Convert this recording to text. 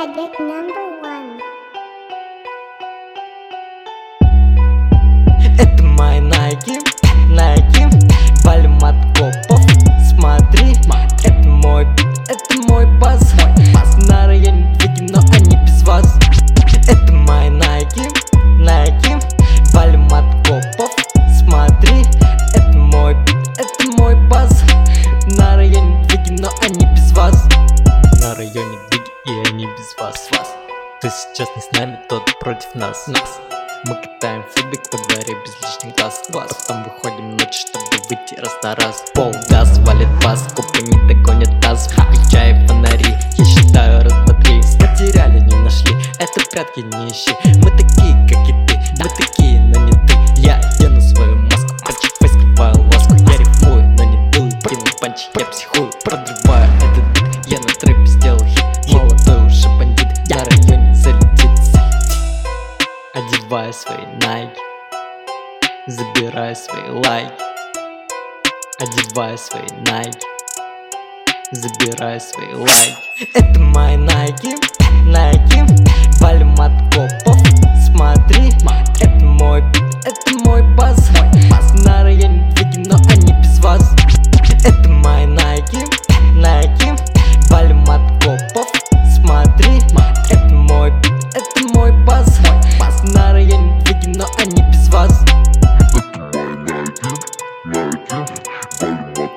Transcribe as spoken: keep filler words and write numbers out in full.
Edit number one. Это мои Nike, Nike, валим от копов, смотри. Это мой бит, это мой бас, на районе двиги, но они без вас. Это мои Nike, Nike, валим от копов, смотри. Это мой бит, это мой бас, на районе двиги, но они без вас. На районе двиги, и они без вас. Ты сейчас не с нами, тот против нас. Нас. Мы катаем флибик во дворе без лишних глаз. Потом выходим ночью, чтобы выйти раз на раз. Пол газ валит бас, копы не догонят нас. Выключай фонари, я считаю раз, два, три. Потеряли, не нашли, это прятки не ищи. Мы такие, как и ты, мы такие, но не ты. Я одену свою маску, прочекай, скрываю ласку. Я рифмую, но не дую, кинул панчи, я психую. Продрываю этот бит, я на трэпе сделал хит. Молодой уже бандит, на районе залетит. Одевай свои Nike, забирай свои лайки. Одевай свои Nike, забирай свои лайки. Это мои Nike, Nike, валим от копов, смотри. Это мой бит, это мой бас, на районе двиги, но они без вас. Это мои Nike, Nike, валим от копов, смотри. Это мой бит, это мой бас, на районе двиги, но они без вас. Это мои Nike, Nike, валим от